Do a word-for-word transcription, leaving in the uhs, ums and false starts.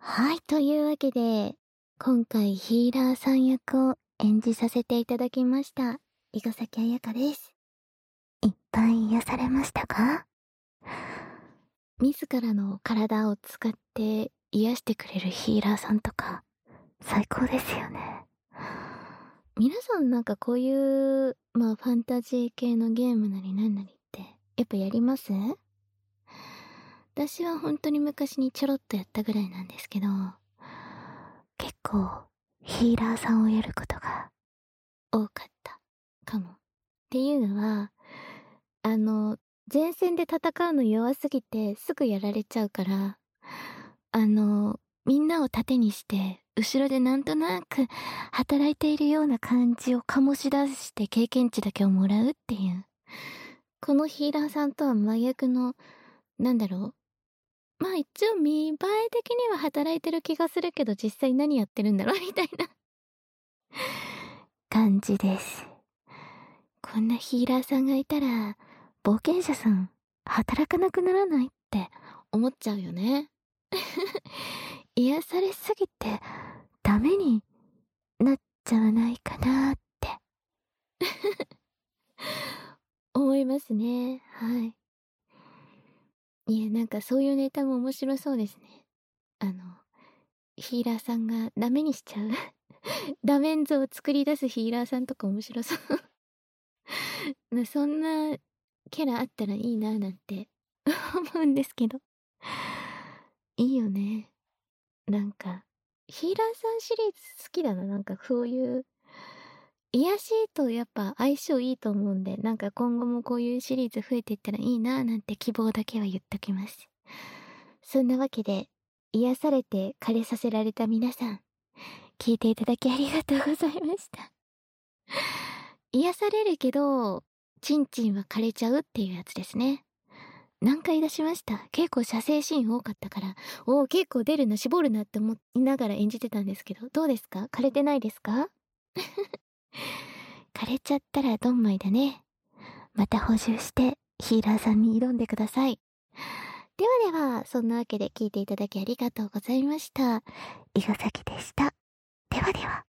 はい、というわけで、今回ヒーラーさん役を演じさせていただきました、伊賀崎彩香です。いっぱい癒されましたか？自らの体を使って癒してくれるヒーラーさんとか、最高ですよね。皆さんなんかこういう、まあファンタジー系のゲームなりなんなりって、やっぱやります？私は本当に昔にちょろっとやったぐらいなんですけど、結構ヒーラーさんをやることが多かったかも。っていうのは、あの、前線で戦うの弱すぎてすぐやられちゃうから、あの、みんなを盾にして、後ろでなんとなく働いているような感じを醸し出して経験値だけをもらうっていう。このヒーラーさんとは真逆の、なんだろう。まあ一応見栄え的には働いてる気がするけど、実際何やってるんだろうみたいな感じです。こんなヒーラーさんがいたら、冒険者さん、働かなくならないって思っちゃうよね。癒されすぎて、ダメになっちゃわないかなって思いますね。はい。いや、なんかそういうネタも面白そうですね。あの、ヒーラーさんがダメにしちゃうダメンズを作り出すヒーラーさんとか面白そうな、そんなキャラあったらいいななんて思うんですけど。いいよね。なんか、ヒーラーさんシリーズ好きだな。なんかそういう、癒しとやっぱ相性いいと思うんで、なんか今後もこういうシリーズ増えていったらいいななんて希望だけは言っときます。そんなわけで、癒されて枯れさせられた皆さん、聞いていただきありがとうございました。癒されるけど、チンチンは枯れちゃうっていうやつですね。何回出しました。結構射精シーン多かったから、おお、結構出るな、絞るなって思いながら演じてたんですけど、どうですか？枯れてないですか？枯れちゃったらドンマイだね。また補充してヒーラーさんに挑んでください。ではでは、そんなわけで聞いていただきありがとうございました。伊賀崎でした。ではでは。